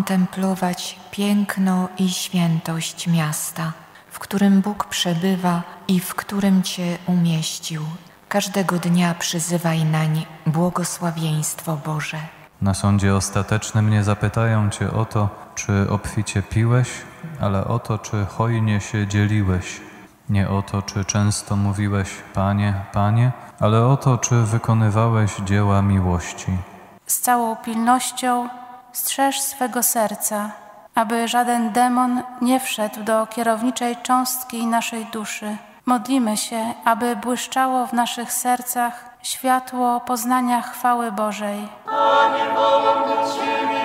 kontemplować piękno i świętość miasta, w którym Bóg przebywa i w którym Cię umieścił. Każdego dnia przyzywaj nań błogosławieństwo Boże. Na sądzie ostatecznym nie zapytają Cię o to, czy obficie piłeś, ale o to, czy hojnie się dzieliłeś. Nie o to, czy często mówiłeś Panie, Panie, ale o to, czy wykonywałeś dzieła miłości. Z całą pilnością strzeż swego serca, aby żaden demon nie wszedł do kierowniczej cząstki naszej duszy. Modlimy się, aby błyszczało w naszych sercach światło poznania chwały Bożej. Panie, wołam do Ciebie.